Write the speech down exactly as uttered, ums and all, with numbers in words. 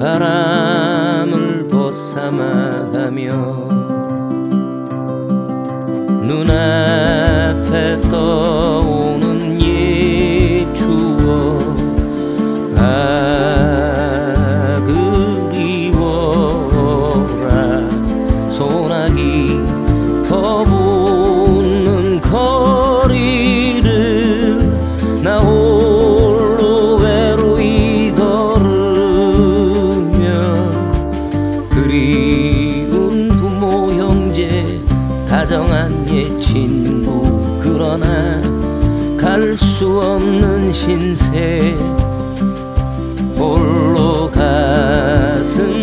바람을 벗삼아가며 눈앞에 떠오는 옛 추억 아 그리워라 소나기 퍼붓는 거리를 나 홀로 외로이 걸으며 그리운 부모 형제 다정한 옛 친구 그러나 갈 수 없는 신세 홀로 가슴